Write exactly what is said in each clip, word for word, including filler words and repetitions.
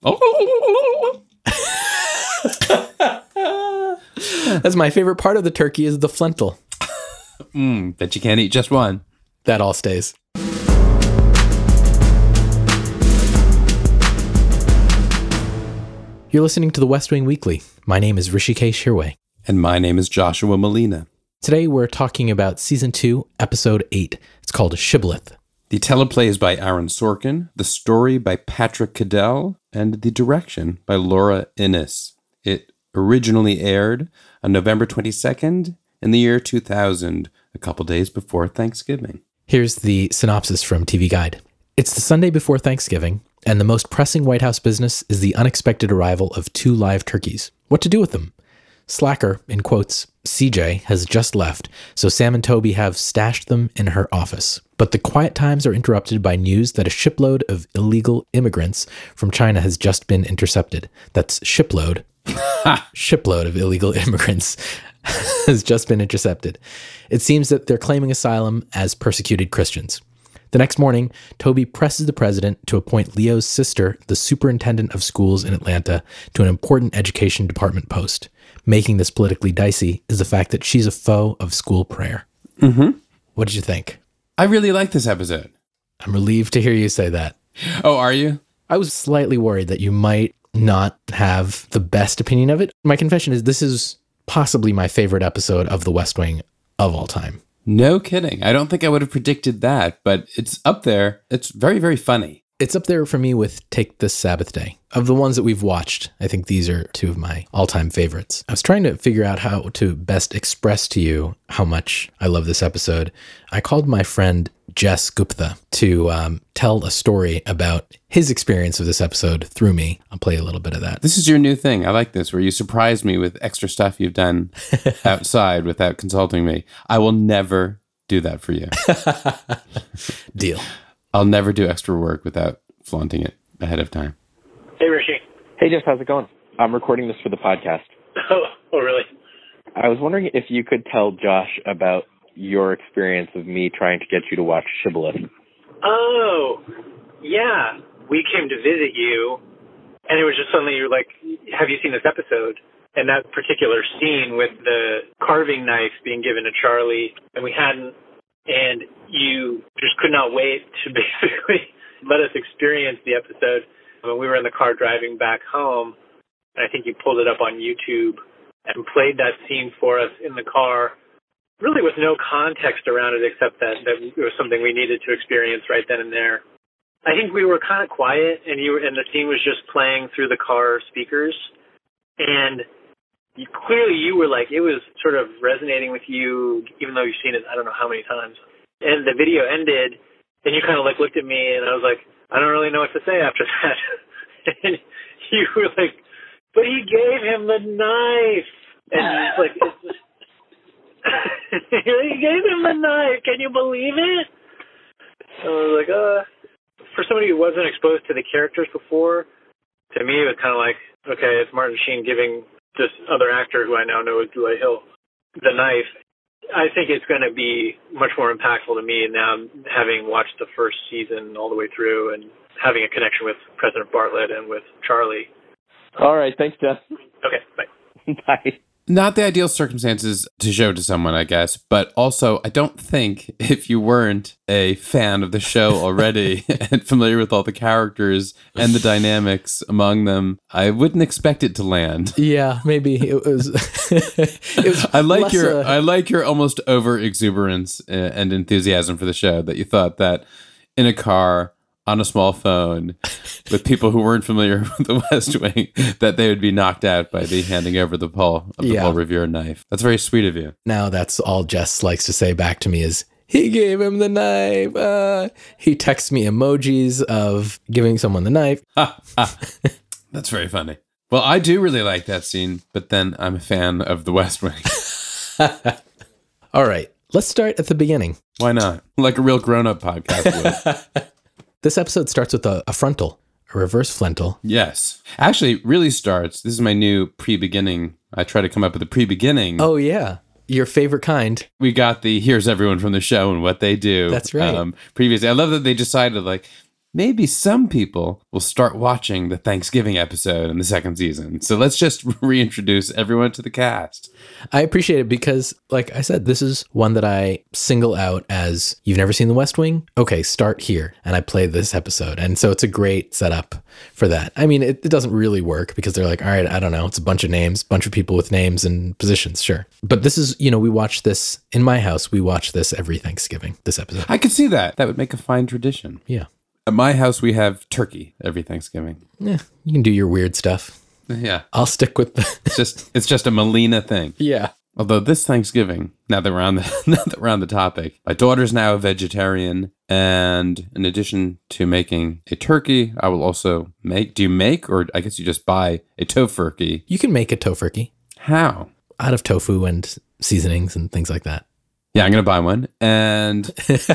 That's my favorite part of the turkey is the flental. Mm, bet you can't eat just one. That all stays. You're listening to the West Wing Weekly. My name is Rishikesh Hirway. And my name is Joshua Molina. Today we're talking about Season two, Episode eight. It's called Shibboleth. The teleplay is by Aaron Sorkin, the story by Patrick Cadell, and the direction by Laura Innes. It originally aired on November twenty-second in the year two thousand, a couple days before Thanksgiving. Here's the synopsis from T V Guide. It's the Sunday before Thanksgiving, and the most pressing White House business is the unexpected arrival of two live turkeys. What to do with them? Slacker, in quotes, C J, has just left, so Sam and Toby have stashed them in her office. But the quiet times are interrupted by news that a shipload of illegal immigrants from China has just been intercepted. That's shipload. Shipload of illegal immigrants has just been intercepted. It seems that they're claiming asylum as persecuted Christians. The next morning, Toby presses the president to appoint Leo's sister, the superintendent of schools in Atlanta, to an important education department post. Making this politically dicey is the fact that she's a foe of school prayer. Mm-hmm. What did you think? I really like this episode. I'm relieved to hear you say that. Oh, are you? I was slightly worried that you might not have the best opinion of it. My confession is this is possibly my favorite episode of The West Wing of all time. No kidding. I don't think I would have predicted that, but it's up there. It's very, very funny. It's up there for me with Take This Sabbath Day. Of the ones that we've watched, I think these are two of my all-time favorites. I was trying to figure out how to best express to you how much I love this episode. I called my friend Jess Gupta to um, tell a story about his experience of this episode through me. I'll play a little bit of that. This is your new thing. I like this, where you surprise me with extra stuff you've done outside without consulting me. I will never do that for you. Deal. I'll never do extra work without flaunting it ahead of time. Hey, Rishi. Hey, Jeff, how's it going? I'm recording this for the podcast. Oh, oh, really? I was wondering if you could tell Josh about your experience of me trying to get you to watch Shibboleth. Oh, yeah. We came to visit you, and it was just suddenly you're like, have you seen this episode? And that particular scene with the carving knife being given to Charlie, and we hadn't, and you just could not wait to basically let us experience the episode. When we were in the car driving back home, and I think you pulled it up on YouTube and played that scene for us in the car, really with no context around it except that, that it was something we needed to experience right then and there. I think we were kind of quiet, and you were, and the scene was just playing through the car speakers, and you, clearly you were like, it was sort of resonating with you, even though you've seen it I don't know how many times. And the video ended, and you kind of like looked at me, and I was like, I don't really know what to say after that. And you were like, but he gave him the knife. And he's like, it's just, he gave him the knife. Can you believe it? I was like, uh, for somebody who wasn't exposed to the characters before, to me it was kind of like, okay, it's Martin Sheen giving this other actor who I now know is Dwight Hill the knife. I think it's going to be much more impactful to me now, having watched the first season all the way through and having a connection with President Bartlett and with Charlie. All right. Thanks, Jeff. Okay. Bye. Bye. Not the ideal circumstances to show to someone, I guess, but also I don't think if you weren't a fan of the show already and familiar with all the characters and the dynamics among them, I wouldn't expect it to land. Yeah, maybe it was. it was I like less, your uh, I like your almost over exuberance and enthusiasm for the show, that you thought that in a car on a small phone with people who weren't familiar with the West Wing, that they would be knocked out by the handing over the Paul of the Yeah. Paul Revere knife. That's very sweet of you. Now that's all Jess likes to say back to me is, he gave him the knife. Uh, he texts me emojis of giving someone the knife. Ha, ha. That's very funny. Well, I do really like that scene, but then I'm a fan of the West Wing. All right, let's start at the beginning. Why not? Like a real grown-up podcast would. This episode starts with a, a frontal, a reverse flental. Yes. Actually, it really starts. This is my new pre-beginning. I try to come up with a pre-beginning. Oh, yeah. Your favorite kind. We got the here's everyone from the show and what they do. That's right. Um, previously, I love that they decided, like, maybe some people will start watching the Thanksgiving episode in the second season. So let's just reintroduce everyone to the cast. I appreciate it because, like I said, this is one that I single out as, you've never seen The West Wing? Okay, start here. And I play this episode. And so it's a great setup for that. I mean, it, it doesn't really work because they're like, all right, I don't know. It's a bunch of names, bunch of people with names and positions, sure. But this is, you know, we watch this in my house. We watch this every Thanksgiving, this episode. I could see that. That would make a fine tradition. Yeah. At my house, we have turkey every Thanksgiving. Yeah, you can do your weird stuff. Yeah. I'll stick with the... It's just it's just a Melina thing. Yeah. Although this Thanksgiving, now that we're on the now that we're on the topic, my daughter's now a vegetarian, and in addition to making a turkey, I will also make. Do you make, or I guess you just buy a tofurkey? You can make a tofurkey. How? Out of tofu and seasonings and things like that. Yeah, I'm gonna buy one, and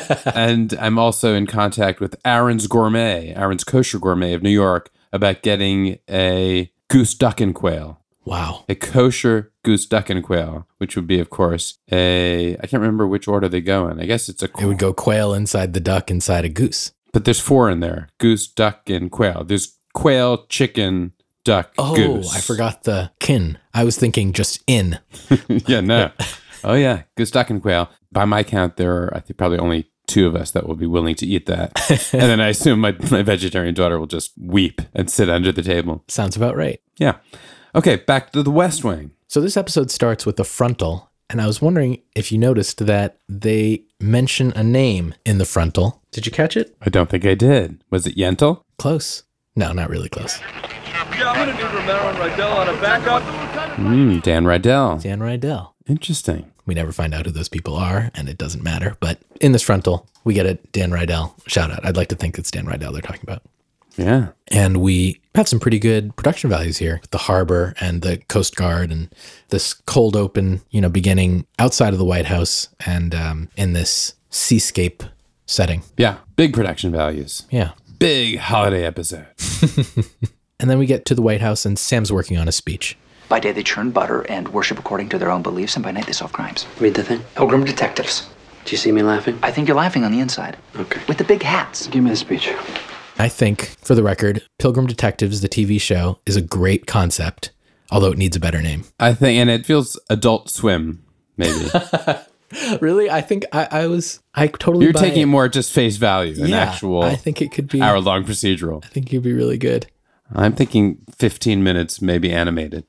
and I'm also in contact with Aaron's Gourmet, Aaron's Kosher Gourmet of New York, about getting a goose duck and quail. Wow. A kosher goose duck and quail, which would be, of course, a... I can't remember which order they go in. I guess it's a... It would go quail inside the duck inside a goose. But there's four in there. Goose, duck, and quail. There's quail, chicken, duck, oh, goose. I forgot the kin. I was thinking just in. Yeah, no. Oh, yeah. Goose, duck, and quail. By my count, there are, I think, probably only two of us that will be willing to eat that. And then I assume my, my vegetarian daughter will just weep and sit under the table. Sounds about right. Yeah. Okay, back to the West Wing. So this episode starts with the frontal, and I was wondering if you noticed that they mention a name in the frontal. Did you catch it? I don't think I did. Was it Yentl? Close. No, not really close. Yeah, I'm going to need Romero and Rydell on a backup. Mm, Dan Rydell. Dan Rydell. Interesting. We never find out who those people are, and it doesn't matter. But in this frontal, we get a Dan Rydell shout out. I'd like to think it's Dan Rydell they're talking about. Yeah. And we have some pretty good production values here with the harbor and the Coast Guard and this cold open, you know, beginning outside of the White House and um, in this seascape setting. Yeah. Big production values. Yeah. Big holiday episode. And then we get to the White House and Sam's working on a speech. By day they churn butter and worship according to their own beliefs, and by night they solve crimes. Read the thing. Pilgrim detectives. Do you see me laughing? I think you're laughing on the inside. Okay. With the big hats. Give me the speech. I think, for the record, Pilgrim Detectives, the T V show, is a great concept, although it needs a better name. I think, and it feels Adult Swim, maybe. Really? I think I, I was, I totally You're buy taking it. more at just face value than Yeah, actual I think it could be, hour-long procedural. I think it could be really good. I'm thinking fifteen minutes, maybe animated.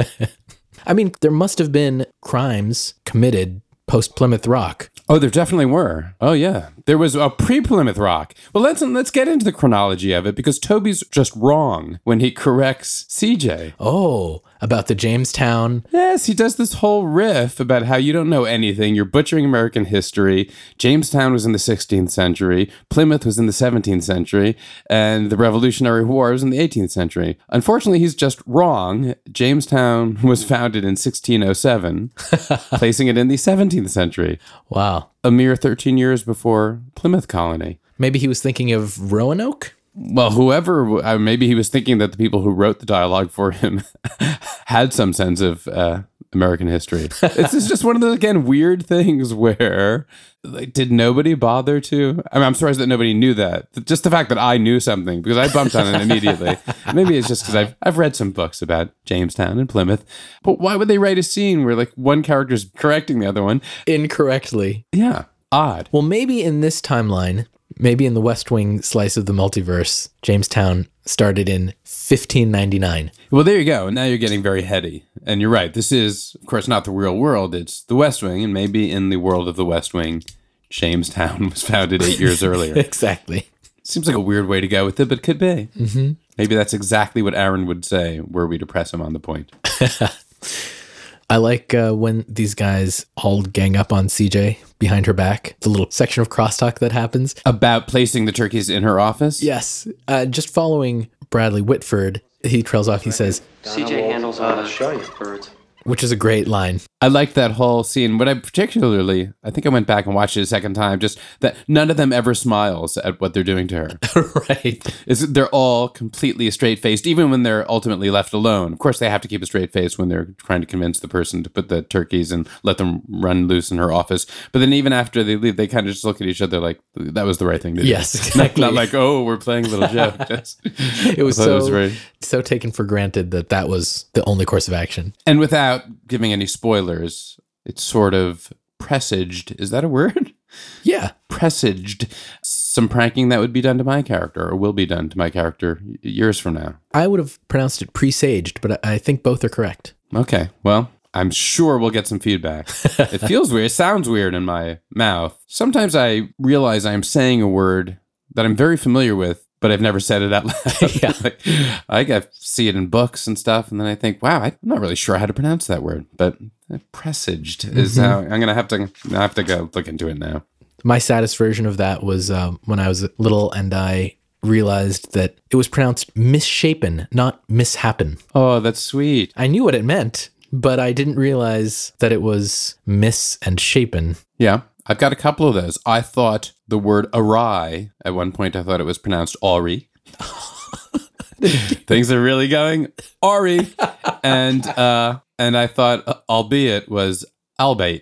I mean, there must have been crimes committed post Plymouth Rock. Oh, there definitely were. Oh, yeah. There was a pre-Plymouth Rock. Well, let's let's get into the chronology of it, because Toby's just wrong when he corrects C J. Oh, about the Jamestown. Yes, he does this whole riff about how you don't know anything. You're butchering American history. Jamestown was in the sixteenth century. Plymouth was in the seventeenth century. And the Revolutionary War was in the eighteenth century. Unfortunately, he's just wrong. Jamestown was founded in sixteen oh seven, placing it in the seventeenth century. Wow. A mere thirteen years before Plymouth Colony. Maybe he was thinking of Roanoke? Well, whoever, uh, maybe he was thinking that the people who wrote the dialogue for him had some sense of uh, American history. It's it's just one of those, again, weird things where, like, did nobody bother to? I mean, I'm surprised that nobody knew that. Just the fact that I knew something, because I bumped on it immediately. Maybe it's just because I've, I've read some books about Jamestown and Plymouth. But why would they write a scene where, like, one character's correcting the other one? Incorrectly. Yeah, odd. Well, maybe in this timeline, maybe in the West Wing slice of the multiverse, Jamestown started in fifteen ninety-nine. Well, there you go. Now you're getting very heady. And you're right. This is, of course, not the real world. It's the West Wing. And maybe in the world of the West Wing, Jamestown was founded eight years earlier. Exactly. Seems like a weird way to go with it, but could be. Mm-hmm. Maybe that's exactly what Aaron would say were we to press him on the point. I like uh, when these guys all gang up on C J behind her back, the little section of crosstalk that happens. About placing the turkeys in her office? Yes. Uh, just following Bradley Whitford, he trails off. He says, C J handles all the birds. which is a great line. I liked that whole scene. What I particularly, I think I went back and watched it a second time, just that none of them ever smiles at what they're doing to her. Right. Is they're all completely straight-faced, even when they're ultimately left alone. Of course, they have to keep a straight face when they're trying to convince the person to put the turkeys and let them run loose in her office. But then even after they leave, they kind of just look at each other like, that was the right thing to do. Yes, exactly. Not, not like, oh, we're playing a little joke. Just, it was I so, it was very... so taken for granted that that was the only course of action. And without giving any spoilers, it's sort of presaged. Is that a word? Yeah. Presaged some pranking that would be done to my character or will be done to my character years from now. I would have pronounced it presaged, but I think both are correct. Okay. Well, I'm sure we'll get some feedback. It feels weird. It sounds weird in my mouth. Sometimes I realize I'm saying a word that I'm very familiar with, but I've never said it out loud. Yeah. Like, I get, see it in books and stuff, and then I think, wow, I'm not really sure how to pronounce that word. But presaged is Mm-hmm. how I'm going to have to I have to go look into it now. My saddest version of that was um, when I was little and I realized that it was pronounced misshapen, not mishappen. Oh, that's sweet. I knew what it meant, but I didn't realize that it was miss and shapen. Yeah, I've got a couple of those. I thought the word awry, at one point I thought it was pronounced Ari. Things are really going Ari. And uh, and I thought, uh, albeit, was albeit.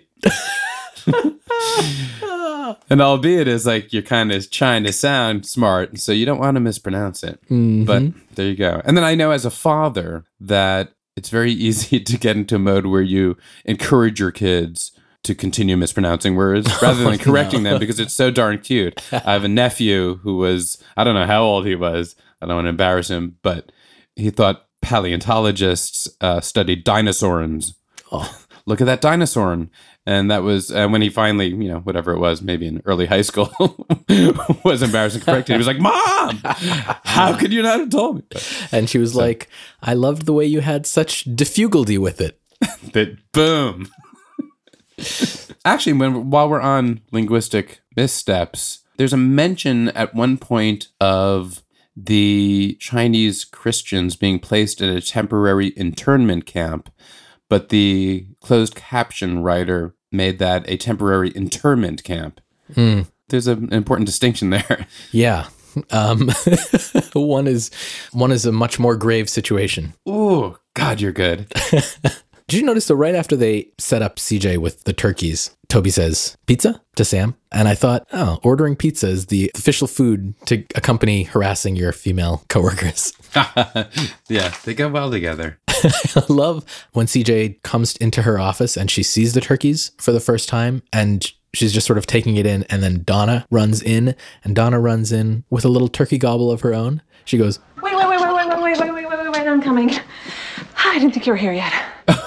And albeit is like you're kind of trying to sound smart, so you don't want to mispronounce it. Mm-hmm. But there you go. And then I know as a father that it's very easy to get into a mode where you encourage your kids to continue mispronouncing words rather than correcting no. them because it's so darn cute. I have a nephew who was, I don't know how old he was. I don't want to embarrass him, but he thought paleontologists uh, studied dinosaurs. Oh. Look at that dinosaur. And that was uh, when he finally, you know, whatever it was, maybe in early high school, was embarrassing corrected. He was like, Mom, how could you not have told me? But, and she was so, like, I loved the way you had such difficulty with it. That boom. Actually, when while we're on linguistic missteps, there's a mention at one point of the Chinese Christians being placed in a temporary internment camp, but the closed caption writer made that a temporary interment camp. Mm. There's an important distinction there. Yeah. Um, one is one is a much more grave situation. Ooh, God, you're good. Did you notice, though, right after they set up C J with the turkeys, Toby says, pizza to Sam? And I thought, oh, ordering pizza is the official food to accompany harassing your female coworkers. Yeah, they go well together. I love when C J comes into her office and she sees the turkeys for the first time and she's just sort of taking it in. And then Donna runs in and Donna runs in with a little turkey gobble of her own. She goes, Wait, wait, wait, wait, wait, wait, wait, wait, wait, wait, wait, wait, I'm coming. I didn't think you were here yet.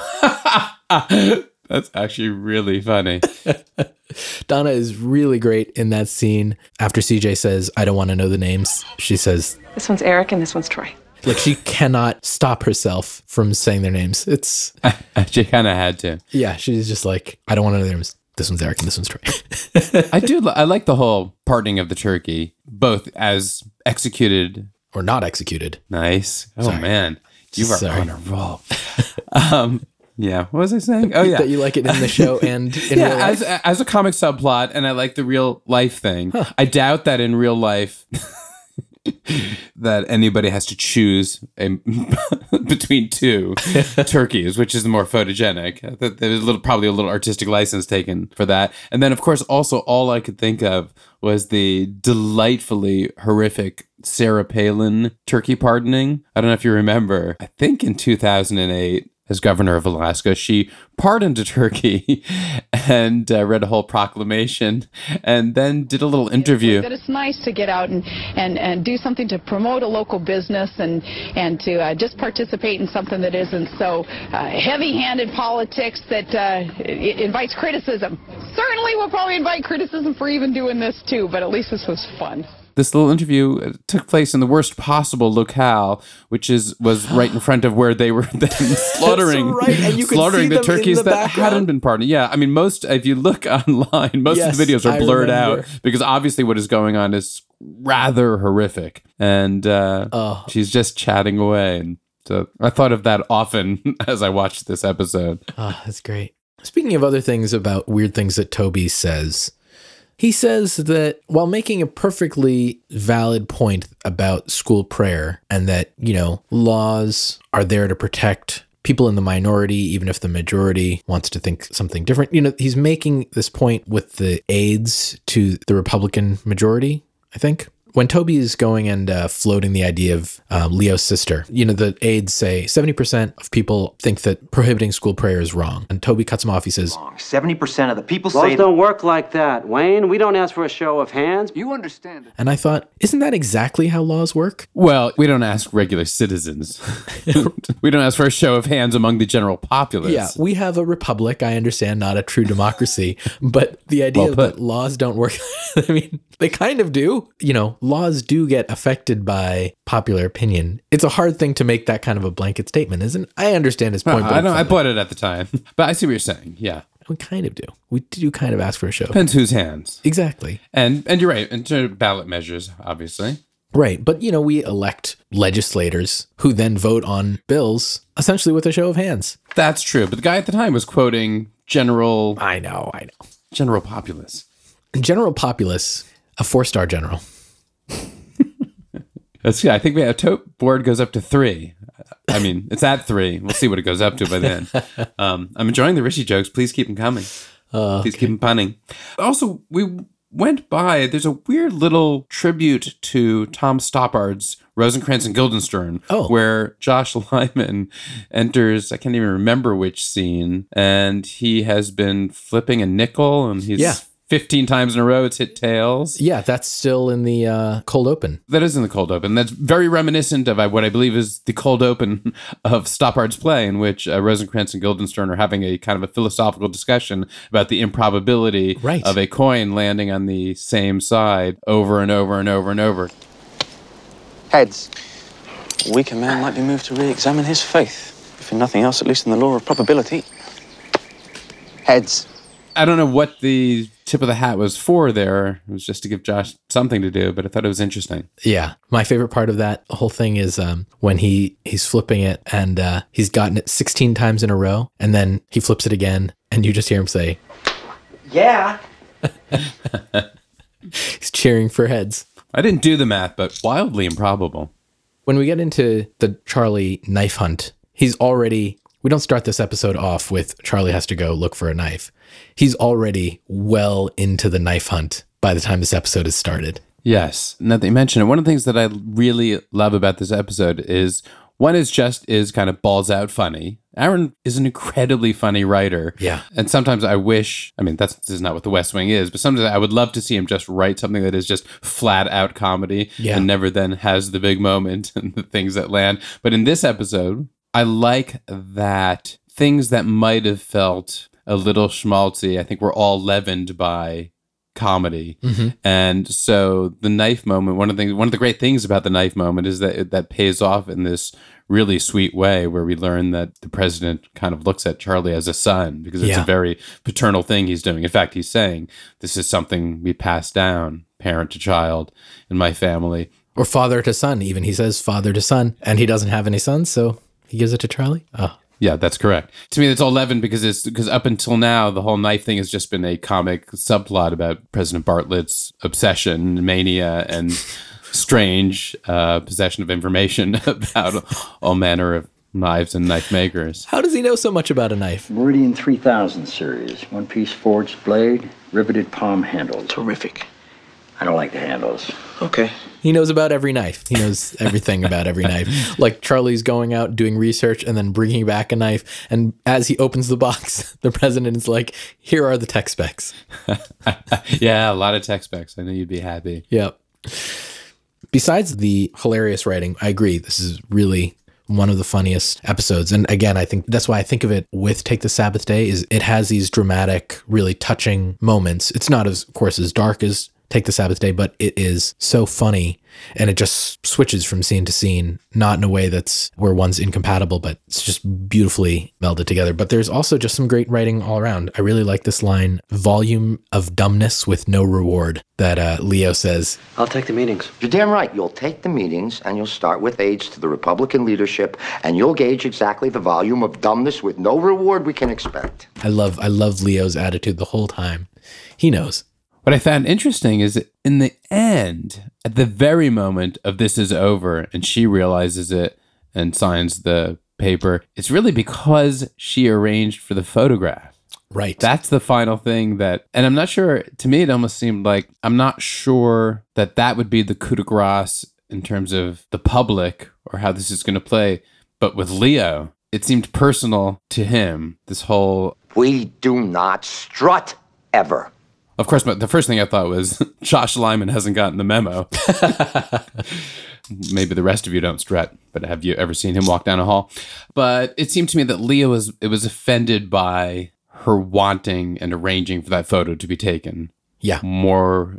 That's actually really funny. Donna is really great in that scene. After C J says, I don't want to know the names, she says, this one's Eric and this one's Troy. Like she cannot stop herself from saying their names. It's she kind of had to. Yeah, she's just like, I don't want to know their names. This one's Eric and this one's Troy. I do. I like the whole parting of the turkey, both as executed or not executed. Nice. Oh Sorry. Man, you are Sorry. on a roll. um, yeah. What was I saying? Oh yeah, that you like it in the show and in yeah, real life. as as a comic subplot, and I like the real life thing. Huh. I doubt that in real life. That anybody has to choose a, between two turkeys, which is the more photogenic. There's a little, probably a little artistic license taken for that. And then, of course, also all I could think of was the delightfully horrific Sarah Palin turkey pardoning. I don't know if you remember. I think in two thousand eight, as governor of Alaska, she pardoned a turkey and uh, read a whole proclamation and then did a little interview. That it's nice to get out and, and, and do something to promote a local business and, and to uh, just participate in something that isn't so uh, heavy-handed politics that uh, it invites criticism. Certainly we'll probably invite criticism for even doing this too, but at least this was fun. This little interview took place in the worst possible locale, which is was right in front of where they were then slaughtering, right. And you could slaughtering see the them turkeys in the that background. hadn't been pardoned. Yeah, I mean, most if you look online, most Yes, of the videos are I blurred remember. out because obviously what is going on is rather horrific, and uh, Oh. she's just chatting away and So I thought of that often as I watched this episode. Ah, that's great. Speaking of other things about weird things that Toby says, he says that while making a perfectly valid point about school prayer and that, you know, laws are there to protect people in the minority, even if the majority wants to think something different. You know, he's making this point with the aides to the Republican majority, I think. When Toby is going and uh, floating the idea of um, Leo's sister, you know, the aides say seventy percent of people think that prohibiting school prayer is wrong. And Toby cuts him off. He says, seventy percent of the people Laws say... don't work like that, Wayne. We don't ask for a show of hands. You understand it. And I thought, isn't that exactly how laws work? Well, we don't ask regular citizens. We don't ask for a show of hands among the general populace. Yeah, we have a republic, I understand, not a true democracy. But the idea Well put. that laws don't work, I mean, they kind of do. You know, laws do get affected by popular opinion. It's a hard thing to make that kind of a blanket statement, isn't it? I understand his point. Uh, but I don't. I it's bought it at the time, but I see what you're saying. Yeah, we kind of do. We do kind of ask for a show. Depends whose hands. Exactly. And and you're right. In terms of ballot measures, obviously. Right. But, you know, we elect legislators who then vote on bills essentially with a show of hands. That's true. But the guy at the time was quoting General... I know, I know. General Populus. General Populus, a four-star general. That's good. I think we have tote board goes up to three. I mean, it's at three. We'll see what it goes up to by then. Um, I'm enjoying the Rishi jokes. Please keep them coming. Uh, Please okay. keep them punning. Also, we... went by, there's a weird little tribute to Tom Stoppard's Rosencrantz and Guildenstern, oh. where Josh Lyman enters, I can't even remember which scene, and he has been flipping a nickel, and he's yeah. fifteen times in a row, it's hit tails. Yeah, that's still in the uh, cold open. That is in the cold open. That's very reminiscent of uh, what I believe is the cold open of Stoppard's play, in which uh, Rosencrantz and Guildenstern are having a kind of a philosophical discussion about the improbability right. of a coin landing on the same side over and over and over and over. Heads. A weaker man might be moved to re-examine his faith, if in nothing else, at least in the law of probability. Heads. I don't know what the tip of the hat was for there. It was just to give Josh something to do, but I thought it was interesting. Yeah. My favorite part of that whole thing is um, when he, he's flipping it and uh, he's gotten it sixteen times in a row, and then he flips it again, and you just hear him say, yeah. He's cheering for heads. I didn't do the math, but wildly improbable. When we get into the Charlie knife hunt, he's already... We don't start this episode off with Charlie has to go look for a knife. He's already well into the knife hunt by the time this episode is started. Yes. Now that you mention it, one of the things that I really love about this episode is one is just is kind of balls out funny. Aaron is an incredibly funny writer. Yeah. And sometimes I wish, I mean, that's this is not what The West Wing is, but sometimes I would love to see him just write something that is just flat out comedy yeah. and never then has the big moment and the things that land. But in this episode, I like that things that might have felt a little schmaltzy, I think were all leavened by comedy. Mm-hmm. And so the knife moment, one of the things, one of the great things about the knife moment is that it, that pays off in this really sweet way where we learn that the president kind of looks at Charlie as a son because it's yeah. a very paternal thing he's doing. In fact, he's saying, this is something we pass down, parent to child in my family. Or father to son, even. He says father to son, and he doesn't have any sons, so he gives it to Charlie? Oh. Yeah, that's correct. To me, it's all leavened because it's because up until now, the whole knife thing has just been a comic subplot about President Bartlett's obsession, mania, and strange uh, possession of information about all manner of knives and knife makers. How does he know so much about a knife? Meridian three thousand series, one-piece forged blade, riveted palm handle. Terrific. I don't like the handles. Okay. He knows about every knife. He knows everything about every knife. Like Charlie's going out doing research and then bringing back a knife. And as he opens the box, the president is like, here are the tech specs. Yeah, a lot of tech specs. I know you'd be happy. Yep. Besides the hilarious writing, I agree. This is really one of the funniest episodes. And again, I think that's why I think of it with Take the Sabbath Day is it has these dramatic, really touching moments. It's not, as, of course, as dark as take the Sabbath day, but it is so funny and it just switches from scene to scene, not in a way that's where one's incompatible, but it's just beautifully melded together. But there's also just some great writing all around. I really like this line, volume of dumbness with no reward, that uh, Leo says. I'll take the meetings. You're damn right. You'll take the meetings and you'll start with aides to the Republican leadership and you'll gauge exactly the volume of dumbness with no reward we can expect. I love, I love Leo's attitude the whole time. He knows. What I found interesting is that in the end, at the very moment of this is over and she realizes it and signs the paper, it's really because she arranged for the photograph. Right. That's the final thing that, and I'm not sure, to me it almost seemed like, I'm not sure that that would be the coup de grace in terms of the public or how this is going to play. But with Leo, it seemed personal to him, this whole... We do not strut ever. Of course, but the first thing I thought was Josh Lyman hasn't gotten the memo. Maybe the rest of you don't strut, but have you ever seen him walk down a hall? But it seemed to me that Leo was it was offended by her wanting and arranging for that photo to be taken. Yeah. More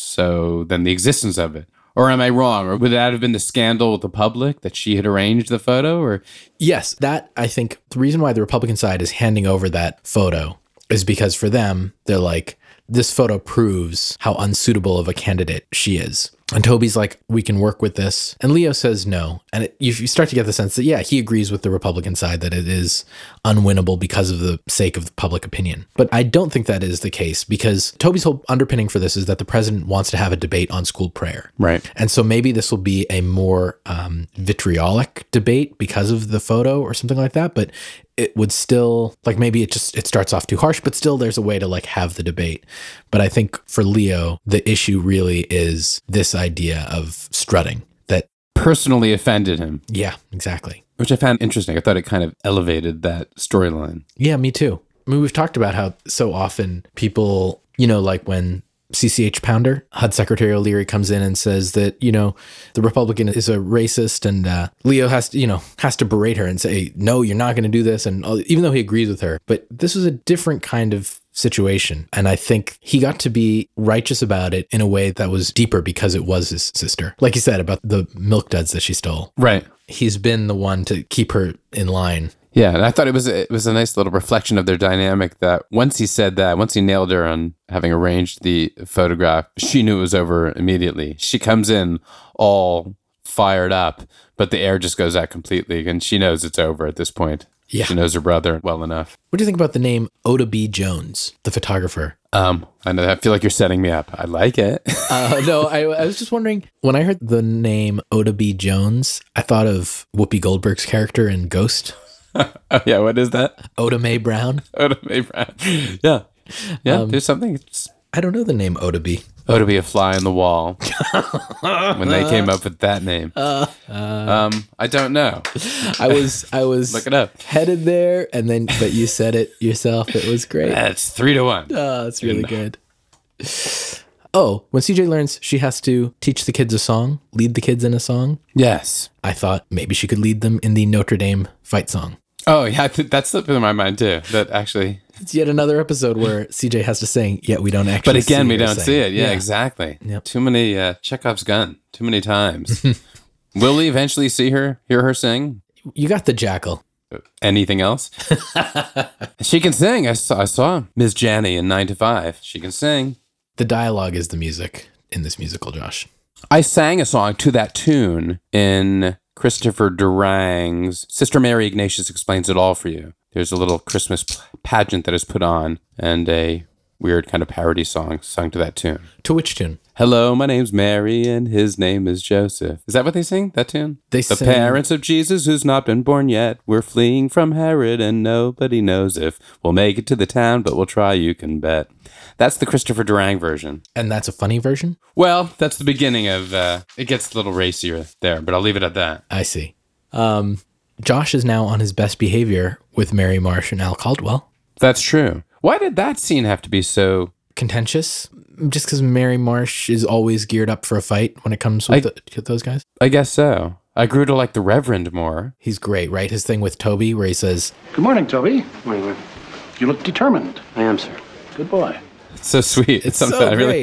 so than the existence of it. Or am I wrong? Or would that have been the scandal with the public that she had arranged the photo? Or yes, that I think the reason why the Republican side is handing over that photo is because for them, they're like, this photo proves how unsuitable of a candidate she is. And Toby's like, we can work with this. And Leo says no. And it, you, you start to get the sense that, yeah, he agrees with the Republican side that it is unwinnable because of the sake of the public opinion. But I don't think that is the case because Toby's whole underpinning for this is that the president wants to have a debate on school prayer. Right. And so maybe this will be a more um, vitriolic debate because of the photo or something like that. But it would still, like maybe it just, it starts off too harsh, but still there's a way to like have the debate. But I think for Leo, the issue really is this idea of strutting that personally offended him. Yeah, exactly. Which I found interesting. I thought it kind of elevated that storyline. Yeah, me too. I mean, we've talked about how so often people, you know, like when C C H Pounder, H U D Secretary O'Leary comes in and says that, you know, the Republican is a racist and uh, Leo has to, you know, has to berate her and say, no, you're not going to do this. And uh, even though he agrees with her, but this was a different kind of situation. And I think he got to be righteous about it in a way that was deeper because it was his sister. Like you said about the milk duds that she stole. Right. He's been the one to keep her in line. Yeah, and I thought it was a, it was a nice little reflection of their dynamic that once he said that, once he nailed her on having arranged the photograph, she knew it was over immediately. She comes in all fired up, but the air just goes out completely, and she knows it's over at this point. Yeah. She knows her brother well enough. What do you think about the name Oda B. Jones, the photographer? Um, I know. I feel like you're setting me up. I like it. uh, no, I, I was just wondering, when I heard the name Oda B. Jones, I thought of Whoopi Goldberg's character in Ghost. Oh, yeah, what is that? Oda Mae Brown. Oda Mae Brown. Yeah. Yeah, um, there's something. It's, I don't know the name Oda B. Oda B, a fly on the wall. When they came up with that name. Uh, uh, um, I don't know. I was I was Look it up. Headed there, and then but you said it yourself. It was great. That's three to one. Oh, that's really good. Oh, when C J learns she has to teach the kids a song, lead the kids in a song. Yes. I thought maybe she could lead them in the Notre Dame fight song. Oh, yeah, that's slipped in my mind too. That actually... It's yet another episode where C J has to sing, yet we don't actually But again, see we don't sing. see it. Yeah, yeah. exactly. Yep. Too many, uh, Chekhov's gun. Too many times. Will we eventually see her, hear her sing? You got the jackal. Anything else? She can sing. I saw, I saw Miss Janny in nine to five. She can sing. The dialogue is the music in this musical, Josh. I sang a song to that tune in Christopher Durang's Sister Mary Ignatius Explains It All for You. There's a little Christmas pageant that is put on and a weird kind of parody song sung to that tune. To which tune? Hello, my name's Mary and his name is Joseph. Is that what they sing, that tune? They the sing... parents of Jesus who's not been born yet. We're fleeing from Herod and nobody knows if we'll make it to the town, but we'll try, you can bet. That's the Christopher Durang version. And that's a funny version? Well, that's the beginning of, uh, it gets a little racier there, but I'll leave it at that. I see. Um, Josh is now on his best behavior with Mary Marsh and Al Caldwell. That's true. Why did that scene have to be so... contentious? Just because Mary Marsh is always geared up for a fight when it comes with, I, the, with those guys? I guess so. I grew to like the Reverend more. He's great, right? His thing with Toby where he says... Good morning, Toby. Morning, morning. You look determined. I am, sir. Good boy. It's so sweet. It's so I really, great.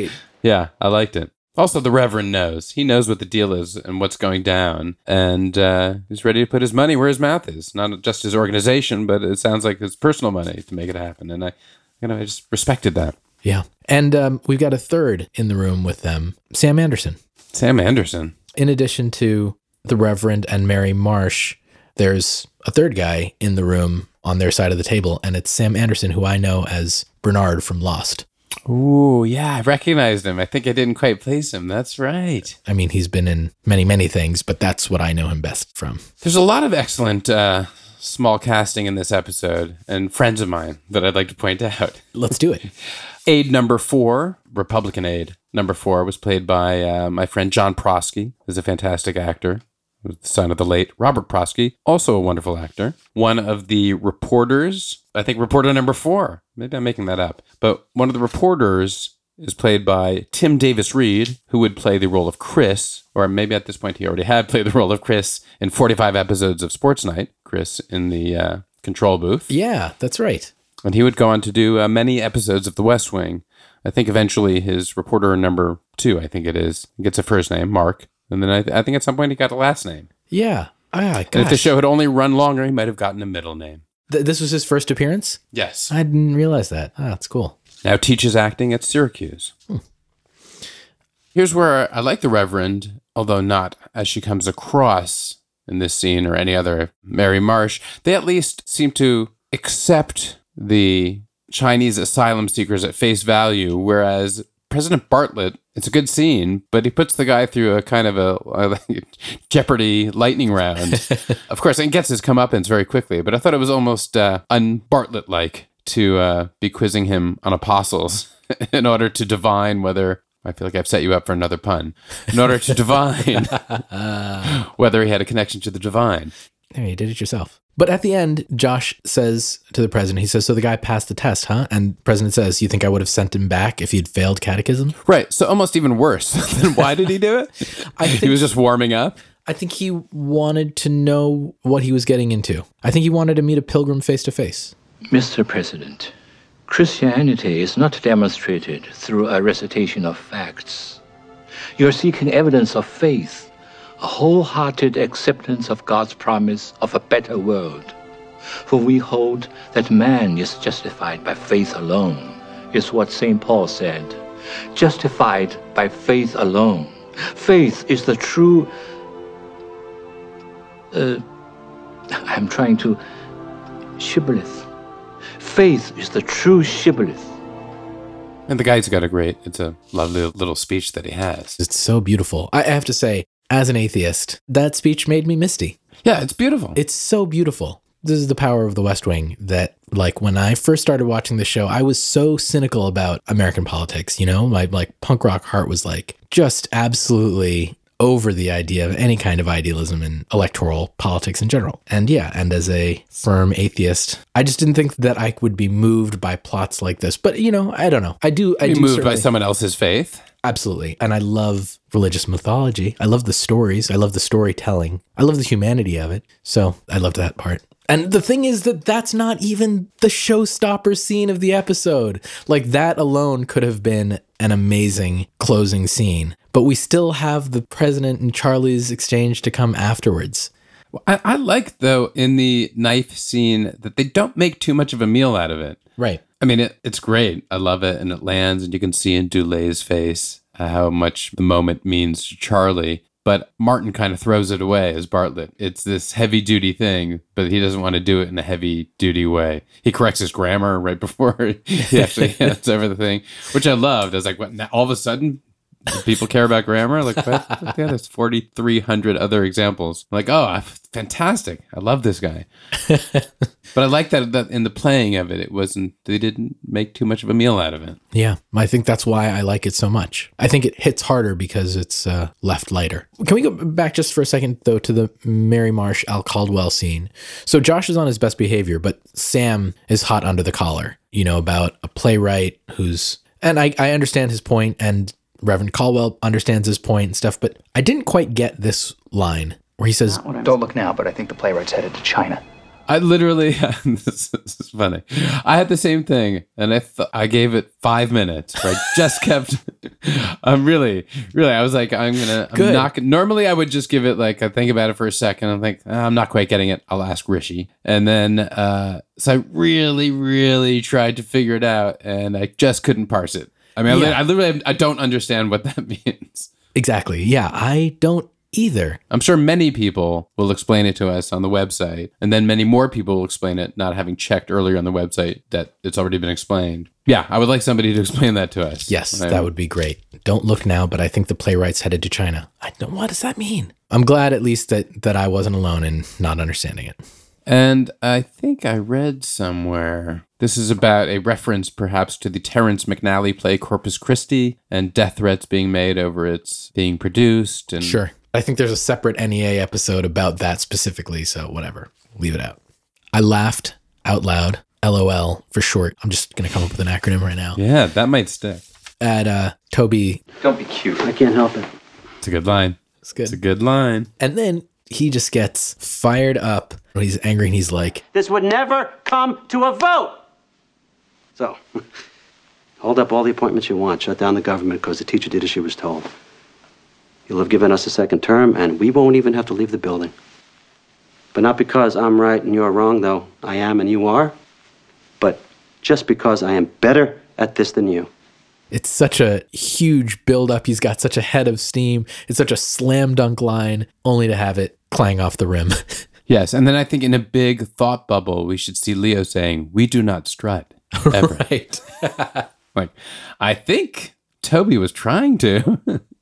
Yeah, I liked it. Also, the Reverend knows. He knows what the deal is and what's going down. And uh, he's ready to put his money where his mouth is. Not just his organization, but it sounds like his personal money to make it happen. And I, you know, I just respected that. Yeah. And um, we've got a third in the room with them, Sam Anderson. Sam Anderson. In addition to the Reverend and Mary Marsh, there's a third guy in the room on their side of the table, and it's Sam Anderson, who I know as Bernard from Lost. Ooh, yeah, I recognized him. I think I didn't quite place him. That's right. I mean, he's been in many, many things, but that's what I know him best from. There's a lot of excellent uh, small casting in this episode, and friends of mine that I'd like to point out. Let's do it. Aide number four, Republican aide number four, was played by uh, my friend John Prosky, who's a fantastic actor. The son of the late Robert Prosky, also a wonderful actor. One of the reporters, I think reporter number four, maybe I'm making that up, but one of the reporters is played by Tim Davis-Reed, who would play the role of Chris, or maybe at this point he already had played the role of Chris in forty-five episodes of Sports Night, Chris in the uh, control booth. Yeah, that's right. And he would go on to do uh, many episodes of The West Wing. I think eventually his reporter number two, I think it is, gets a first name, Mark. And then I, th- I think at some point he got a last name. Yeah. Ah, and if the show had only run longer, he might have gotten a middle name. Th- this was his first appearance? Yes. I didn't realize that. Ah, that's cool. Now teaches acting at Syracuse. Hmm. Here's where I like the Reverend, although not as she comes across in this scene or any other Mary Marsh. They at least seem to accept the Chinese asylum seekers at face value, whereas President Bartlett, it's a good scene, but he puts the guy through a kind of a, a Jeopardy lightning round. Of course, and gets his comeuppance very quickly, but I thought it was almost uh, un-Bartlett-like to uh, be quizzing him on apostles in order to divine whether, I feel like I've set you up for another pun, in order to divine whether he had a connection to the divine. There, you did it yourself. But at the end, Josh says to the president, he says, so the guy passed the test, huh? And the president says, you think I would have sent him back if he'd failed catechism? Right. So almost even worse. Then why did he do it? I think he was just warming up. I think he wanted to know what he was getting into. I think he wanted to meet a pilgrim face to face. Mister President, Christianity is not demonstrated through a recitation of facts. You're seeking evidence of faith, a wholehearted acceptance of God's promise of a better world. For we hold that man is justified by faith alone, is what Saint Paul said. Justified by faith alone. Faith is the true... Uh, I'm trying to... Shibboleth. Faith is the true shibboleth. And the guy's got a great, it's a lovely little speech that he has. It's so beautiful. I have to say, as an atheist, that speech made me misty. Yeah, it's beautiful. It's so beautiful. This is the power of the West Wing that, like, when I first started watching the show, I was so cynical about American politics, you know? My, like, punk rock heart was, like, just absolutely over the idea of any kind of idealism in electoral politics in general. And yeah, and as a firm atheist, I just didn't think that I would be moved by plots like this. But, you know, I don't know. I do. I be do moved certainly, by someone else's faith? Absolutely. And I love religious mythology. I love the stories. I love the storytelling. I love the humanity of it. So I loved that part. And the thing is that that's not even the showstopper scene of the episode. Like, that alone could have been an amazing closing scene. But we still have the president and Charlie's exchange to come afterwards. Well, I, I like, though, in the knife scene that they don't make too much of a meal out of it. Right. I mean, it, it's great. I love it. And it lands, and you can see in Doulet's face uh, how much the moment means to Charlie. But Martin kind of throws it away as Bartlett. It's this heavy-duty thing, but he doesn't want to do it in a heavy-duty way. He corrects his grammar right before he actually hands over the thing, which I loved. I was like, what, now, all of a sudden, people care about grammar? Like, what? Yeah, there's forty-three hundred other examples. I'm like, oh, fantastic. I love this guy. But I like that, that in the playing of it, it wasn't, they didn't make too much of a meal out of it. Yeah, I think that's why I like it so much. I think it hits harder because it's uh, left lighter. Can we go back just for a second, though, to the Mary Marsh, Al Caldwell scene? So Josh is on his best behavior, but Sam is hot under the collar, you know, about a playwright who's, and I, I understand his point, and Reverend Caldwell understands his point and stuff, but I didn't quite get this line where he says, Don't look now, but I think the playwright's headed to China. I literally, this is funny. I had the same thing, and I th- I gave it five minutes. Where I just kept. I'm really, really. I was like, I'm gonna. I'm Good. not. gonna- Normally, I would just give it like I think about it for a second. I'm like, "Ah, I'm not quite getting it. I'll ask Rishi, and then uh, so I really, really tried to figure it out, and I just couldn't parse it. I mean, I, li- Yeah. I literally, I don't understand what that means. Exactly. Yeah, I don't either. I'm sure many people will explain it to us on the website, and then many more people will explain it, not having checked earlier on the website that it's already been explained. Yeah, I would like somebody to explain that to us. Yes, I- that would be great. Don't look now, but I think the playwright's headed to China. I don't, what does that mean? I'm glad at least that, that I wasn't alone in not understanding it. And I think I read somewhere, this is about a reference perhaps to the Terrence McNally play Corpus Christi and death threats being made over its being produced. And Sure. I think there's a separate N E A episode about that specifically, so whatever. Leave it out. I laughed out loud, L O L for short. I'm just going to come up with an acronym right now. Yeah, that might stick. At uh, Toby. Don't be cute. I can't help it. It's a good line. It's good. It's a good line. And then he just gets fired up when he's angry and he's like, This would never come to a vote. So, hold up all the appointments you want. Shut down the government because the teacher did as she was told. You'll have given us a second term, and we won't even have to leave the building. But not because I'm right and you're wrong, though I am and you are, but just because I am better at this than you. it's such a huge buildup. He's got such a head of steam. It's such a slam dunk line, only to have it clang off the rim. Yes, and then I think in a big thought bubble, we should see Leo saying, "We do not strut." Ever. Right. Like, I think Toby was trying to.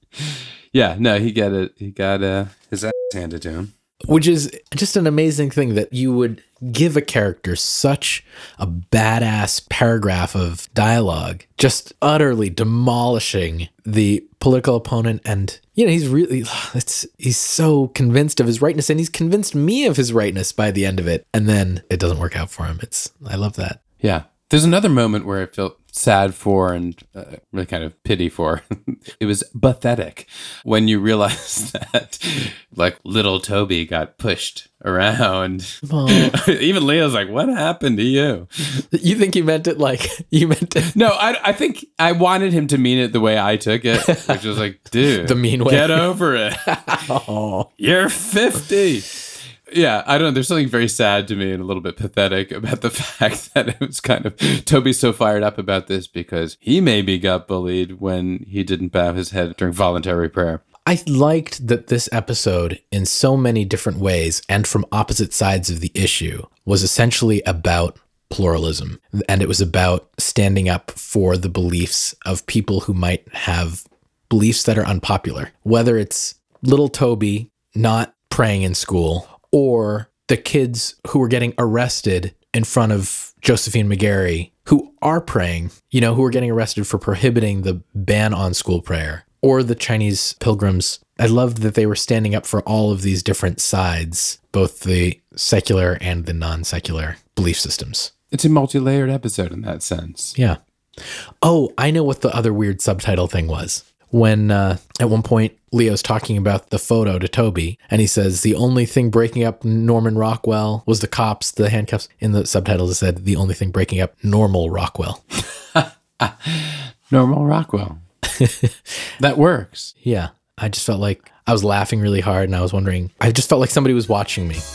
Yeah, no, he got it. He got uh, his ass handed to him. Which is just an amazing thing that you would give a character such a badass paragraph of dialogue, just utterly demolishing the political opponent. And, you know, he's really, it's, he's so convinced of his rightness, and he's convinced me of his rightness by the end of it. And then it doesn't work out for him. It's, I love that. Yeah. There's another moment where I felt sad for and uh, really kind of pity for. It was pathetic when you realize that, like, little Toby got pushed around. Oh. Even Leo's like, "What happened to you?" You think you meant it like you meant it? No, I, I think I wanted him to mean it the way I took it, which was like, dude, The mean way. get over it. Oh. You're fifty. Yeah, I don't know. There's something very sad to me and a little bit pathetic about the fact that it was kind of Toby's so fired up about this because he maybe got bullied when he didn't bow his head during voluntary prayer. I liked that this episode, in so many different ways and from opposite sides of the issue, was essentially about pluralism. And it was about standing up for the beliefs of people who might have beliefs that are unpopular, whether it's little Toby not praying in school, or the kids who were getting arrested in front of Josephine McGarry, who are praying, you know, who are getting arrested for prohibiting the ban on school prayer, or the Chinese pilgrims. I loved that they were standing up for all of these different sides, both the secular and the non-secular belief systems. It's a multi-layered episode in that sense. Yeah. Oh, I know what the other weird subtitle thing was. When uh, at one point, Leo's talking about the photo to Toby, and he says, the only thing breaking up Norman Rockwell was the cops, the handcuffs. In the subtitles, it said, the only thing breaking up normal Rockwell. Normal Rockwell. That works. Yeah. I just felt like I was laughing really hard, and I was wondering, I just felt like somebody was watching me.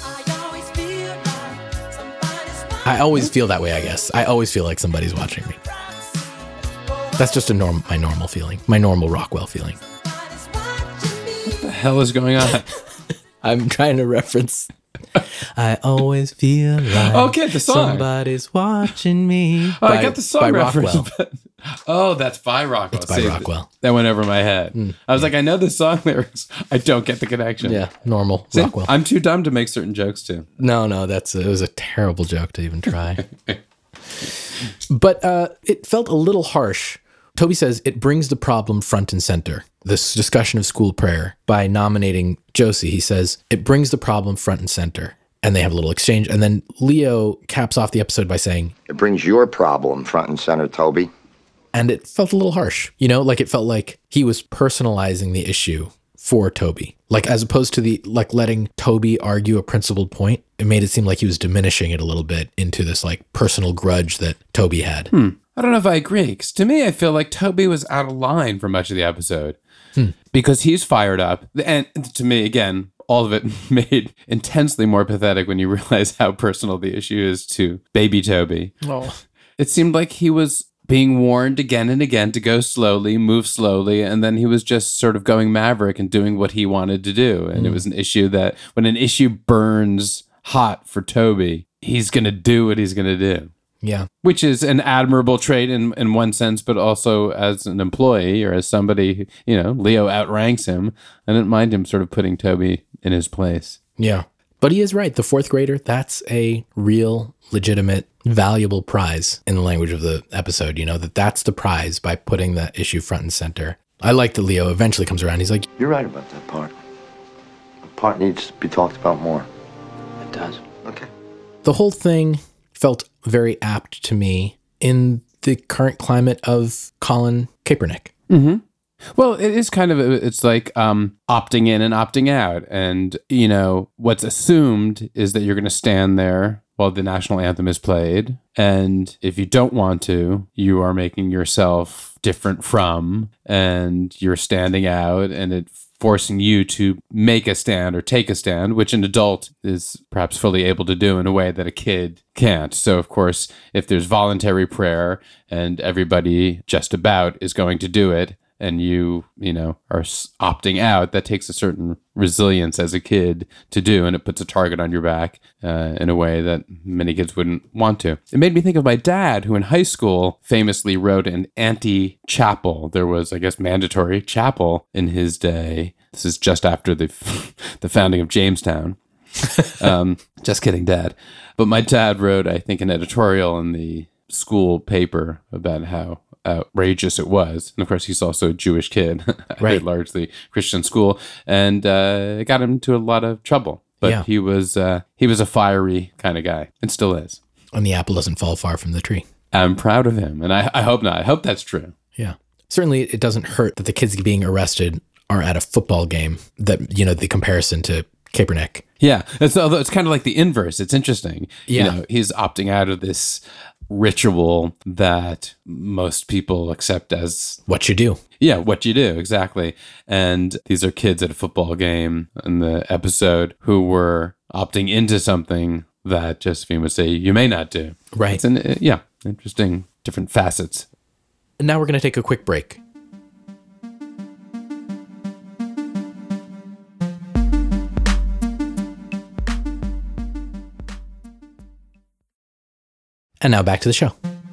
I always feel that way, I guess. I always feel like somebody's watching me. That's just a norm, my normal feeling, my normal Rockwell feeling. What the hell is going on? I'm trying to reference. I always feel like okay, the song. Somebody's watching me. Oh, by, I got the song by reference. Rockwell. But, oh, that's by Rockwell. It's by See, Rockwell. That went over my head. Mm. I was like, I know the song lyrics. I don't get the connection. Yeah, normal See, Rockwell. I'm too dumb to make certain jokes too. No, no, that's a, it was a terrible joke to even try. But uh, it felt a little harsh. Toby says it brings the problem front and center. This discussion of school prayer by nominating Josie. He says it brings the problem front and center. And they have a little exchange. And then Leo caps off the episode by saying, it brings your problem front and center, Toby. And it felt a little harsh. You know, like it felt like he was personalizing the issue for Toby. Like, as opposed to the, like, letting Toby argue a principled point, it made it seem like he was diminishing it a little bit into this, like, personal grudge that Toby had. Hmm. I don't know if I agree, because to me, I feel like Toby was out of line for much of the episode. Hmm. Because he's fired up. And to me, again, all of it made intensely more pathetic when you realize how personal the issue is to baby Toby. Oh. It seemed like he was being warned again and again to go slowly, move slowly, and then he was just sort of going maverick and doing what he wanted to do. And mm. it was an issue that when an issue burns hot for Toby, he's going to do what he's going to do. Yeah. Which is an admirable trait in, in one sense, but also as an employee or as somebody, you know, Leo outranks him. I didn't mind him sort of putting Toby in his place. Yeah. But he is right. The fourth grader, that's a real, legitimate, valuable prize in the language of the episode. You know, that that's the prize by putting that issue front and center. I like that Leo eventually comes around. He's like, you're right about that part. The part needs to be talked about more. It does. Okay. The whole thing felt very apt to me in the current climate of Colin Kaepernick. Mm-hmm. Well, it is kind of, it's like um, opting in and opting out. And, you know, what's assumed is that you're going to stand there while the national anthem is played. And if you don't want to, you are making yourself different from, and you're standing out, and it forcing you to make a stand or take a stand, which an adult is perhaps fully able to do in a way that a kid can't. So, of course, if there's voluntary prayer and everybody just about is going to do it, and you, you know, are opting out, that takes a certain resilience as a kid to do, and it puts a target on your back uh, in a way that many kids wouldn't want to. It made me think of my dad, who in high school famously wrote an anti-chapel. There was, I guess, mandatory chapel in his day. This is just after the the founding of Jamestown. um, just kidding, Dad. But my dad wrote, I think, an editorial in the school paper about how outrageous it was. And of course, he's also a Jewish kid, right? Largely Christian school, and uh, it got him into a lot of trouble. But yeah. he was uh, he was a fiery kind of guy, and still is. And the apple doesn't fall far from the tree. I'm proud of him, and I, I hope not. I hope that's true. Yeah, certainly, it doesn't hurt that the kids being arrested are at a football game. That, you know, the comparison to Kaepernick. Yeah, it's although it's kind of like the inverse. It's interesting. Yeah, you know, he's opting out of this ritual that most people accept as what you do. Yeah, what you do, exactly. And these are kids at a football game in the episode who were opting into something that Josephine would say you may not do. Right. It's an, yeah, interesting, different facets. And now we're going to take a quick break. And now back to the show.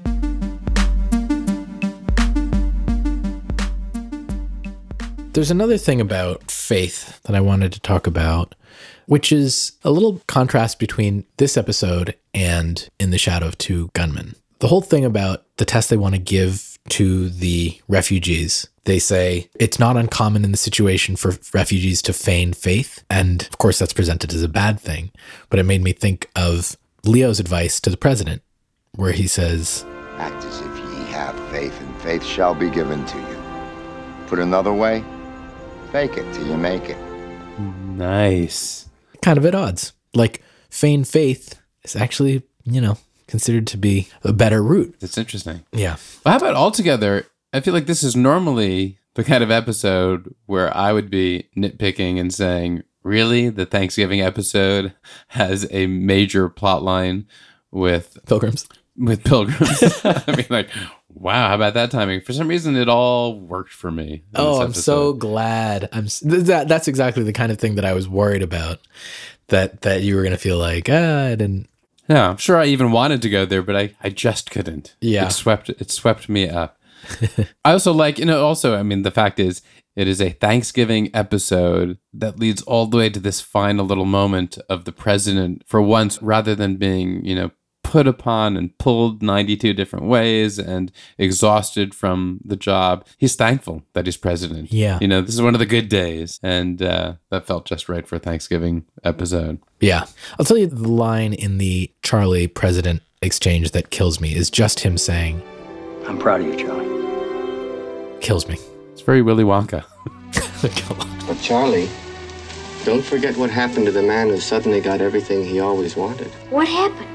There's another thing about faith that I wanted to talk about, which is a little contrast between this episode and In the Shadow of Two Gunmen. The whole thing about the test they want to give to the refugees, they say it's not uncommon in the situation for refugees to feign faith. And of course, that's presented as a bad thing. But it made me think of Leo's advice to the president, where he says, act as if ye have faith, and faith shall be given to you. Put another way, fake it till you make it. Nice. Kind of at odds. Like, feign faith is actually, you know, considered to be a better route. That's interesting. Yeah. Well, how about altogether? I feel like this is normally the kind of episode where I would be nitpicking and saying, really? The Thanksgiving episode has a major plot line with pilgrims. With pilgrims. I mean, like, wow, how about that timing? For some reason, it all worked for me. Oh, I'm so glad. I'm that. That's exactly the kind of thing that I was worried about. That that you were going to feel like, ah, I didn't. Yeah, I'm sure I even wanted to go there, but I, I just couldn't. Yeah, it swept it swept me up. I also like, you know, also, I mean, the fact is, it is a Thanksgiving episode that leads all the way to this final little moment of the president, for once, rather than being, you know, put upon and pulled ninety-two different ways and exhausted from the job. He's thankful that he's president. Yeah. You know, this is one of the good days. And uh, that felt just right for a Thanksgiving episode. Yeah. I'll tell you the line in the Charlie president exchange that kills me is just him saying, I'm proud of you, Charlie. Kills me. It's very Willy Wonka. Come on. But Charlie, don't forget what happened to the man who suddenly got everything he always wanted. What happened?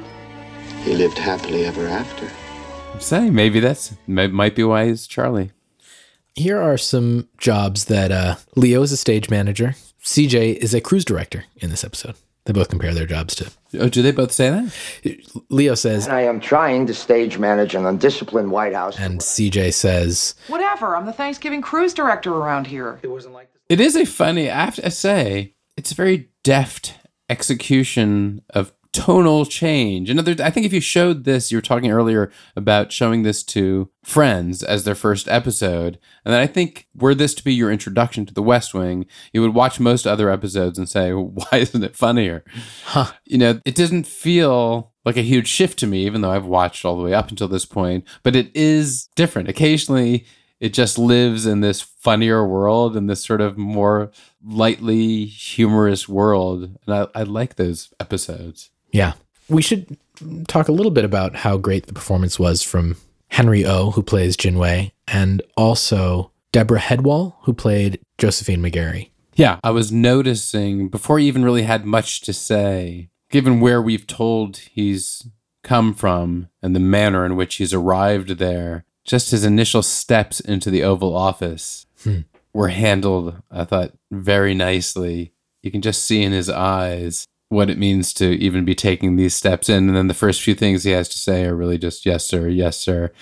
He lived happily ever after. I'm saying maybe that's might be why he's Charlie. Here are some jobs that uh, Leo is a stage manager. C J is a cruise director in this episode. They both compare their jobs to. Oh, do they both say that? Leo says, And I am trying to stage manage an undisciplined White House. And C J says, whatever, I'm the Thanksgiving cruise director around here. It wasn't like this. It is a funny, I have to say, it's a very deft execution of tonal change. In other, I think if you showed this, you were talking earlier about showing this to friends as their first episode, and then I think were this to be your introduction to the West Wing, you would watch most other episodes and say, why isn't it funnier? Huh. You know, it doesn't feel like a huge shift to me, even though I've watched all the way up until this point, but it is different. Occasionally, it just lives in this funnier world and this sort of more lightly humorous world. And I, I like those episodes. Yeah. We should talk a little bit about how great the performance was from Henry O, who plays Jinwei, and also Deborah Headwall, who played Josephine McGarry. Yeah, I was noticing before he even really had much to say, given where we've told he's come from and the manner in which he's arrived there, just his initial steps into the Oval Office hmm. were handled, I thought, very nicely. You can just see in his eyes what it means to even be taking these steps in. And then the first few things he has to say are really just, yes, sir, yes, sir.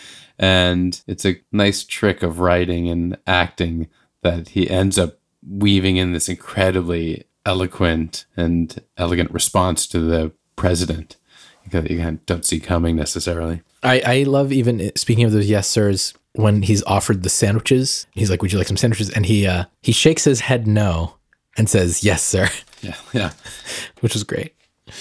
And it's a nice trick of writing and acting that he ends up weaving in this incredibly eloquent and elegant response to the president that you don't see coming necessarily. I, I love even, speaking of those yes, sirs, when he's offered the sandwiches, he's like, would you like some sandwiches? And he uh, he shakes his head no and says, yes, sir. Yeah, yeah. Which was great.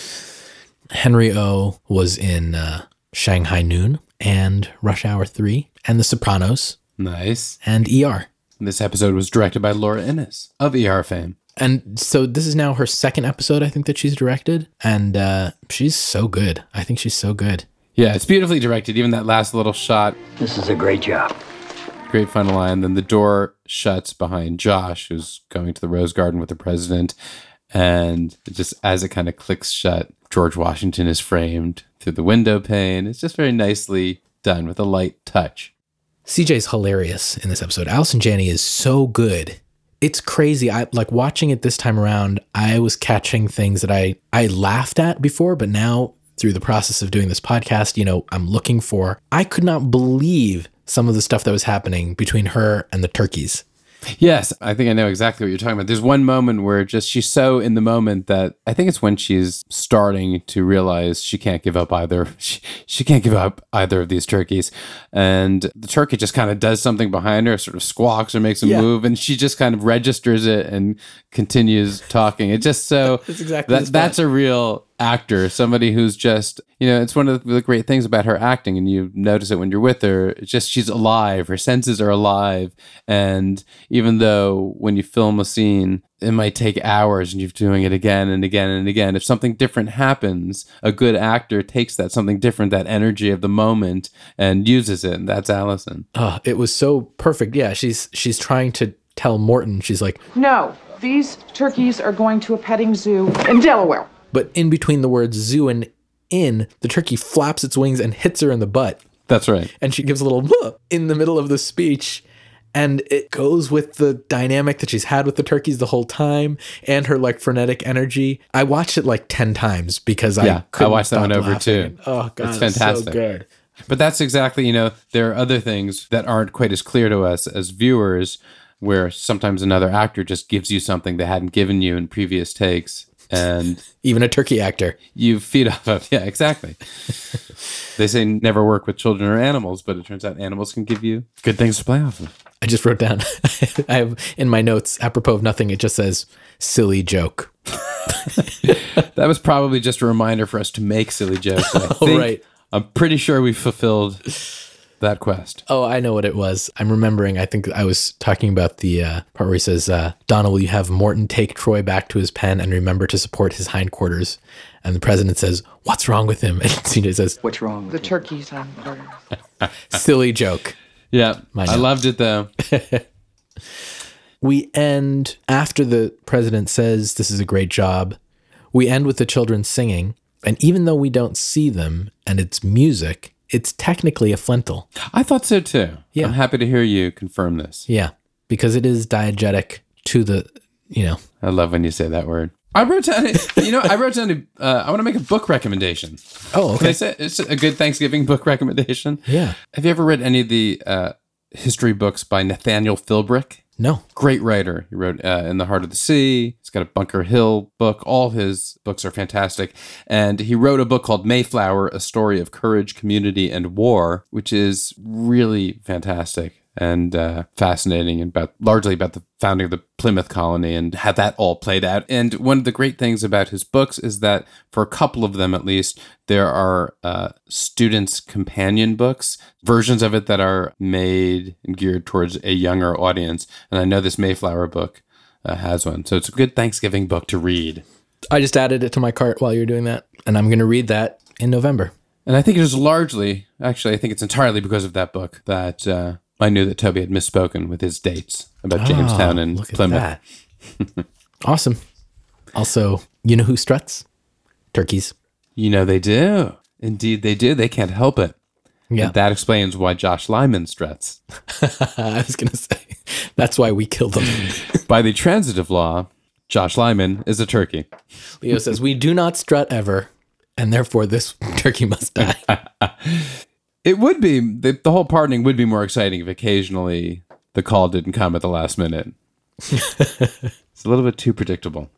Henry O was in uh, Shanghai Noon and Rush Hour three and The Sopranos. Nice. And E R. This episode was directed by Laura Innes of E R fame. And so this is now her second episode, I think, that she's directed. And uh, she's so good. I think she's so good. Yeah, it's beautifully directed. Even that last little shot. This is a great job. Great final line. Then the door shuts behind Josh, who's going to the Rose Garden with the president. And just as it kind of clicks shut, George Washington is framed through the window pane. It's just very nicely done with a light touch. C J's hilarious in this episode. Allison Janney is so good. It's crazy. I like watching it this time around. I was catching things that I, I laughed at before, but now through the process of doing this podcast, you know, I'm looking for, I could not believe some of the stuff that was happening between her and the turkeys. Yes, I think I know exactly what you're talking about. There's one moment where just she's so in the moment that I think it's when she's starting to realize she can't give up either. She, she can't give up either of these turkeys. And the turkey just kind of does something behind her, sort of squawks or makes a yeah. move. And she just kind of registers it and continues talking. It just so that's exactly that, that's a real actor, somebody who's just, you know, it's one of the great things about her acting, and you notice it when you're with her. It's just she's alive. Her senses are alive. And even though when you film a scene, it might take hours and you're doing it again and again and again, if something different happens, a good actor takes that something different, that energy of the moment, and uses it. And that's Allison. Oh, it was so perfect. Yeah, she's she's trying to tell Morton, she's like, no, these turkeys are going to a petting zoo in Delaware. But in between the words zoo and in, the turkey flaps its wings and hits her in the butt. That's right. And she gives a little whoop in the middle of the speech. And it goes with the dynamic that she's had with the turkeys the whole time and her like frenetic energy. I watched it like ten times because yeah, I couldn't I watched that one over laughing. too. Oh, God, it's fantastic. So good. But that's exactly, you know, there are other things that aren't quite as clear to us as viewers, where sometimes another actor just gives you something they hadn't given you in previous takes. And even a turkey actor you feed off of. Yeah, exactly. They say never work with children or animals, but it turns out animals can give you good things to play off of. I just wrote down, I have in my notes, apropos of nothing, it just says silly joke. That was probably just a reminder for us to make silly jokes. I think, oh, right. I'm pretty sure we fulfilled that quest. Oh, I know what it was. I'm remembering, I think I was talking about the uh, part where he says, uh, Donna, will you have Morton take Troy back to his pen and remember to support his hindquarters? And the president says, what's wrong with him? And C J says, what's wrong with the him? turkeys on silly joke. Yeah, I loved it though. we end after the president says this is a great job. We end with the children singing. And even though we don't see them and it's music, it's technically a flintle. I thought so too. Yeah. I'm happy to hear you confirm this. Yeah, because it is diegetic to the, you know. I love when you say that word. I wrote down, you know, I wrote down, a, uh, I want to make a book recommendation. Oh, okay. Can I say it's a good Thanksgiving book recommendation? Yeah. Have you ever read any of the uh, history books by Nathaniel Philbrick? No. Great writer. He wrote uh, In the Heart of the Sea. He's got a Bunker Hill book. All his books are fantastic. And he wrote a book called Mayflower, A Story of Courage, Community, and War, which is really fantastic and uh, fascinating, and about largely about the founding of the Plymouth colony and how that all played out. And one of the great things about his books is that for a couple of them, at least, there are uh, students' companion books, versions of it that are made and geared towards a younger audience. And I know this Mayflower book uh, has one. So it's a good Thanksgiving book to read. I just added it to my cart while you're doing that, and I'm going to read that in November. And I think it is largely, actually, I think it's entirely because of that book that uh, I knew that Toby had misspoken with his dates about Jamestown oh, and look at Plymouth. That. Awesome. Also, you know who struts? Turkeys. You know they do. Indeed they do. They can't help it. Yeah. And that explains why Josh Lyman struts. I was going to say, that's why we killed him. By the transitive law, Josh Lyman is a turkey. Leo says, we do not strut ever, and therefore this turkey must die. It would be, the, the whole pardoning would be more exciting if occasionally the call didn't come at the last minute. It's a little bit too predictable.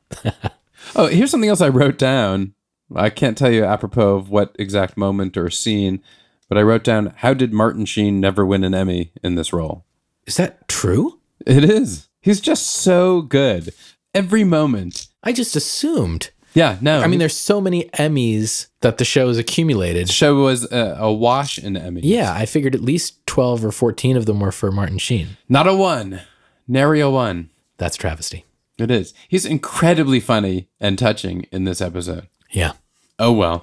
Oh, here's something else I wrote down. I can't tell you apropos of what exact moment or scene, but I wrote down, how did Martin Sheen never win an Emmy in this role? Is that true? It is. He's just so good. Every moment. I just assumed. Yeah, no. I mean, there's so many Emmys that the show has accumulated. The show was a, a wash in Emmys. Yeah, I figured at least twelve or fourteen of them were for Martin Sheen. Not a one. Nary a one. That's travesty. It is. He's incredibly funny and touching in this episode. Yeah. Oh, well.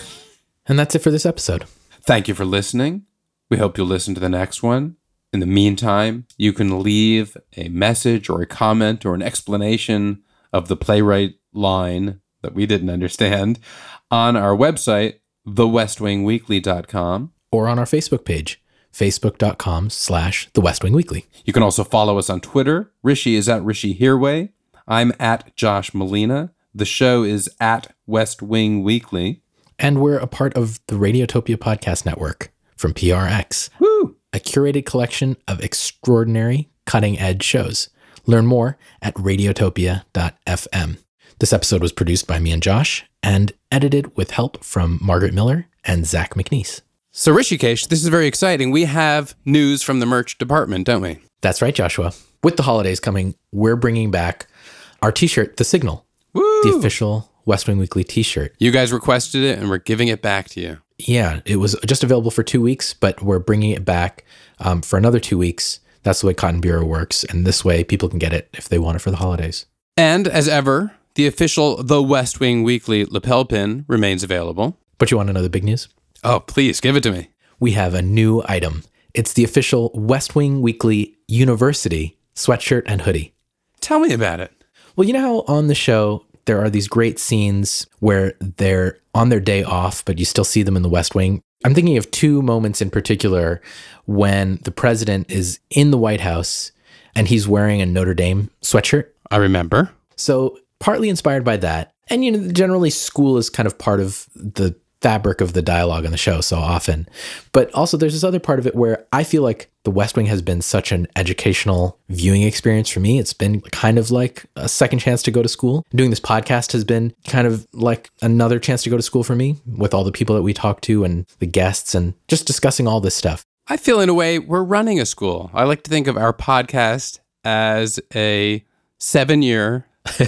And that's it for this episode. Thank you for listening. We hope you'll listen to the next one. In the meantime, you can leave a message or a comment or an explanation of the playwright line that we didn't understand on our website, the west wing weekly dot com. Or on our Facebook page, facebook.com slash The West Wing Weekly. You can also follow us on Twitter. Rishi is at Rishi Herway. I'm at Josh Molina. The show is at West Wing Weekly. And we're a part of the Radiotopia Podcast Network from P R X. Woo! A curated collection of extraordinary, cutting-edge shows. Learn more at radiotopia dot f m. This episode was produced by me and Josh and edited with help from Margaret Miller and Zach McNeese. So Rishikesh, this is very exciting. We have news from the merch department, don't we? That's right, Joshua. With the holidays coming, we're bringing back our t-shirt, The Signal. Woo! The official West Wing Weekly t-shirt. You guys requested it and we're giving it back to you. Yeah, it was just available for two weeks, but we're bringing it back um, for another two weeks. That's the way Cotton Bureau works. And this way people can get it if they want it for the holidays. And as ever, the official The West Wing Weekly lapel pin remains available. But you want to know the big news? Oh, please give it to me. We have a new item. It's the official West Wing Weekly University sweatshirt and hoodie. Tell me about it. Well, you know how on the show there are these great scenes where they're on their day off, but you still see them in the West Wing? I'm thinking of two moments in particular when the president is in the White House and he's wearing a Notre Dame sweatshirt. I remember. So partly inspired by that. And, you know, generally school is kind of part of the fabric of the dialogue on the show so often. But also there's this other part of it where I feel like the West Wing has been such an educational viewing experience for me. It's been kind of like a second chance to go to school. Doing this podcast has been kind of like another chance to go to school for me with all the people that we talk to and the guests and just discussing all this stuff. I feel in a way we're running a school. I like to think of our podcast as a seven-year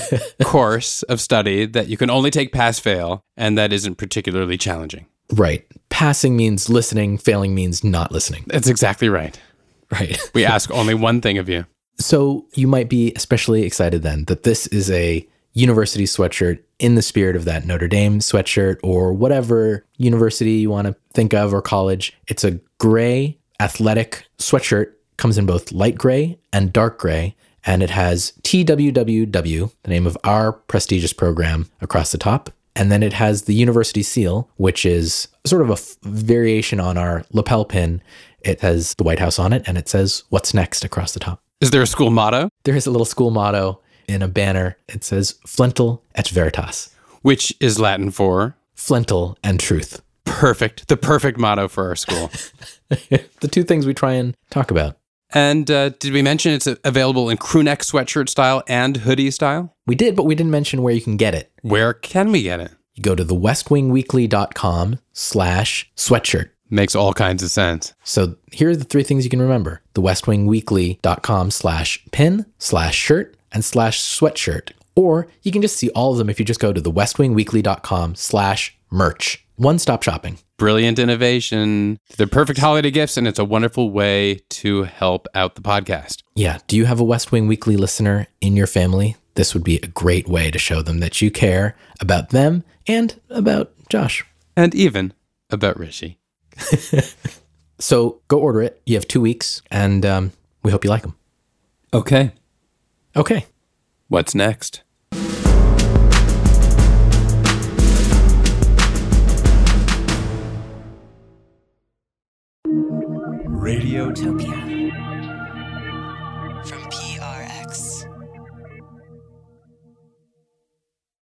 course of study that you can only take pass fail, and that isn't particularly challenging. Right. Passing means listening, failing means not listening. That's exactly right. Right. We ask only one thing of you. So you might be especially excited then that this is a university sweatshirt in the spirit of that Notre Dame sweatshirt or whatever university you want to think of or college. It's a gray athletic sweatshirt, comes in both light gray and dark gray. and it has T W W W, the name of our prestigious program, across the top. And then it has the university seal, which is sort of a f- variation on our lapel pin. It has the White House on it, and it says, "What's next?" across the top. Is there a school motto? There is a little school motto in a banner. It says, "Flentel et Veritas," which is Latin for Flentel and truth. Perfect. The perfect motto for our school. The two things we try and talk about. And uh, did we mention it's available in crew neck sweatshirt style and hoodie style? We did, but we didn't mention where you can get it. Where can we get it? You go to the westwingweekly.com slash sweatshirt. Makes all kinds of sense. So here are the three things you can remember. The westwingweekly.com slash pin slash shirt and slash sweatshirt. Or you can just see all of them if you just go to the westwingweekly.com slash merch. One-stop shopping. Brilliant innovation. They're perfect holiday gifts, and it's a wonderful way to help out the podcast. Yeah. Do you have a West Wing Weekly listener in your family? This would be a great way to show them that you care about them and about Josh. And even about Rishi. So go order it. You have two weeks, and um, we hope you like them. Okay. Okay. What's next? Radiotopia.